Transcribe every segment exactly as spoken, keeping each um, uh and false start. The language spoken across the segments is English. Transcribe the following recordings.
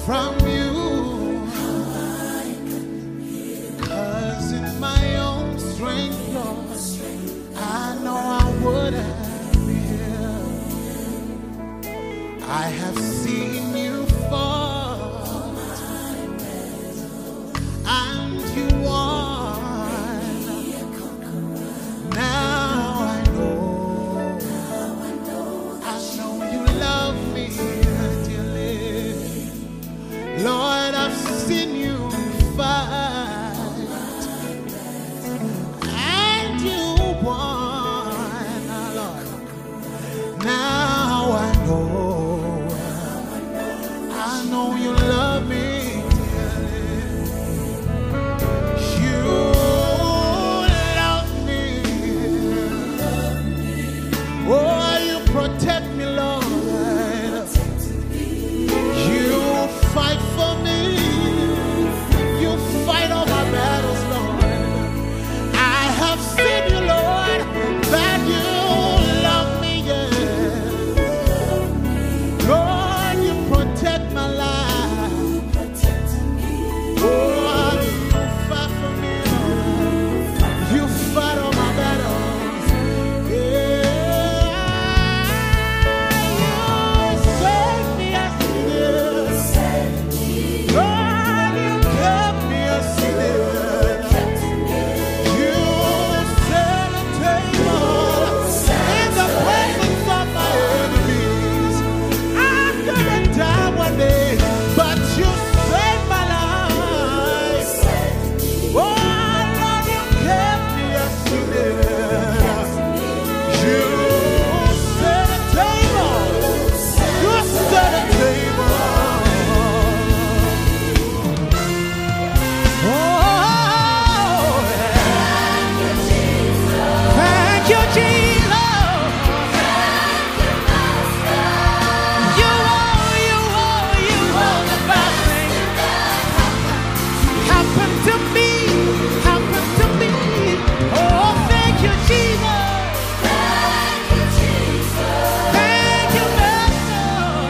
from you. 'Cause in my own strength, Lord, I know I would have been here. I have seen you fall, and you won. Now I know, I know you love me dearly. Lord, I've seen you fight, and you won, Lord. Now I know, I know you love me dearly. You love me. Oh, you protect me, Lord. You fight for me. You fight all my battles, Lord. I have seen you, Lord, that you love me, yeah. Lord, you protect my life. Oh, you fight for me, Lord. You fight all my battles. Yeah. You saved me as you did. Lord, you kept me as you did. You set a table in the presence of my enemies. I'm gonna die one day, but you saved my life. Oh, Lord, you kept me as you did. You set a table. You set a table. Oh, thank you, Jesus. You are, you are, you are the best thing happened to me, happened to me. Oh, thank you, Jesus. Thank you, Master.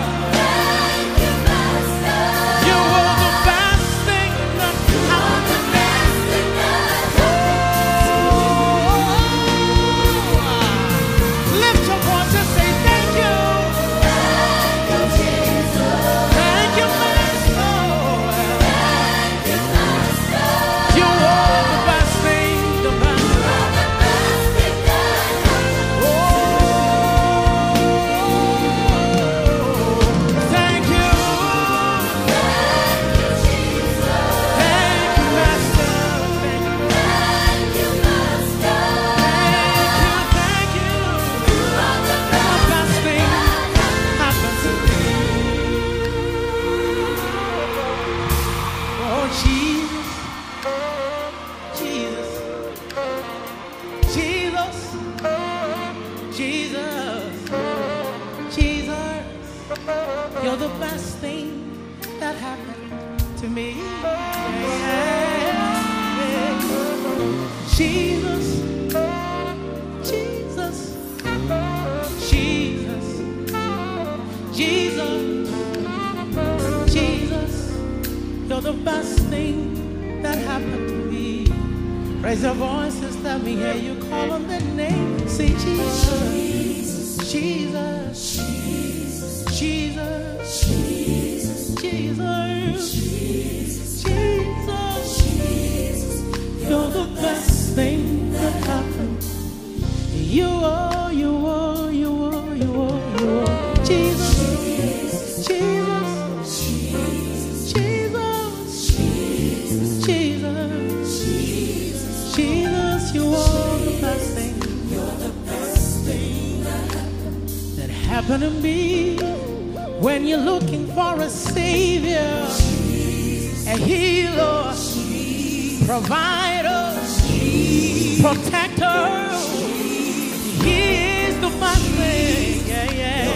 You are the best thing that happened to me. Oh, lift your voice and say thank you. Thank you, Master. You are the best thing, the best. Oh, thank you. Thank you, Master. Thank you. Thank you, thank you. The best thing happened to me. Oh, Jesus, Jesus, Jesus, Jesus, Jesus. You're the best thing that happened to me. Jesus, Jesus, Jesus, Jesus, Jesus. You're the best thing that happened to me. Raise your voices, let me hear you call on the name. Say Jesus, Jesus, Jesus, Jesus, Jesus. You're the best thing that happened. You are, you are, you are, you are, you are. Jesus, Jesus, Jesus, Jesus, Jesus. You are the best thing. You're the best thing that happened to me. When you're looking for a savior, a healer, provider, protector, he is the best thing. Yeah, yeah.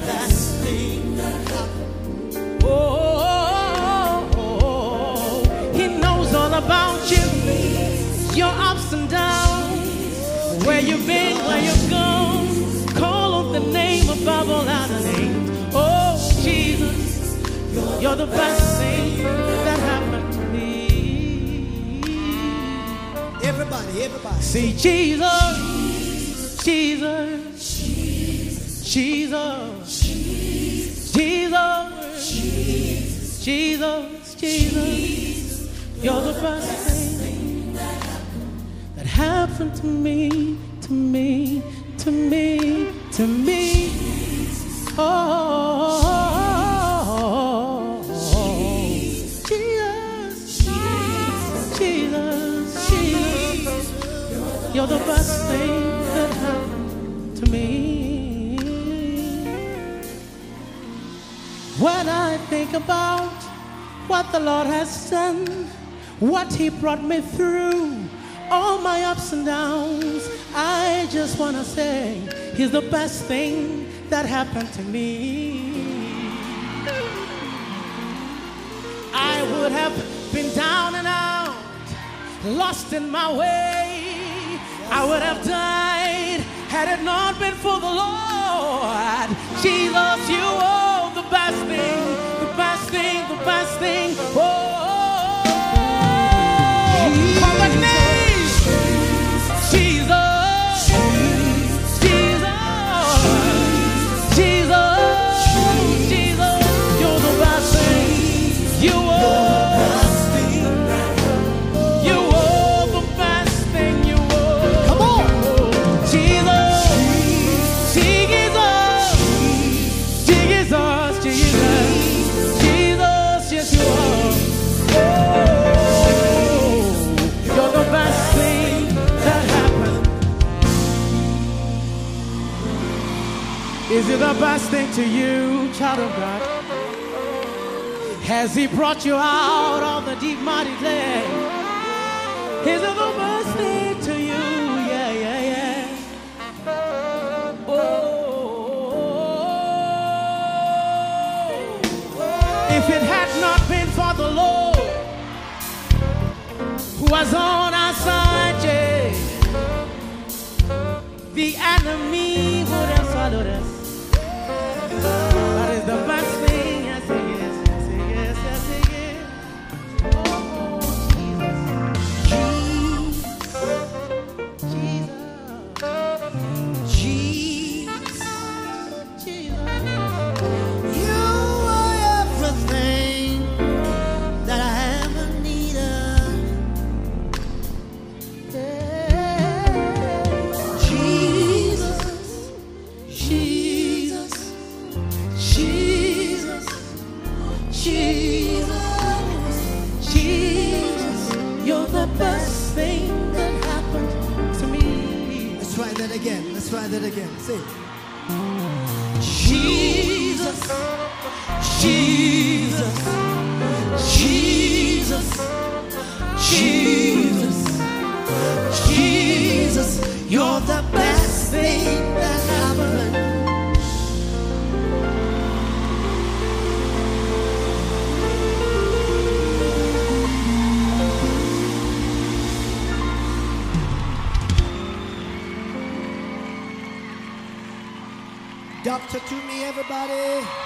Oh, oh, oh, he knows all about you, your ups and downs, where you've been, where you've gone. Call on the name above all other names. Oh, Jesus, you're the best thing that happened to me. Everybody, everybody. Say Jesus, Jesus, Jesus, Jesus, Jesus, Jesus. You're the best thing that happened to me, to me, to me, to me. Oh, Jesus, Jesus, Jesus. You're the best thing that happened to me. When I think about what the Lord has done, what He brought me through, all my ups and downs, I just want to say He's the best thing that happened to me. I would have been down and out, lost in my way. I would have died had it not been for the Lord. Jesus, you are the best thing, the best thing, the best thing. Oh, on the knees, Jesus, Jesus, Jesus, Jesus, you're the best thing. You are. Is it the best thing to you, child of God? Has He brought you out of the deep mighty clay? Is it the best thing to you? Yeah, yeah, yeah. Oh, if it had not been for the Lord who was on our side, yeah, the enemy would have swallowed us. That is the best thing. Yes, it is. Yes, it is. Yes, it is. Oh, Jesus. Jesus. Jesus. You are everything that I ever needed. Jesus. Jesus. Jesus, Jesus, Jesus, you're the best thing that happened to me. Let's try that again. Let's try that again. Say, Jesus, Jesus, Jesus, Jesus, Jesus, you're the best thing that happened. Doctor to me, everybody.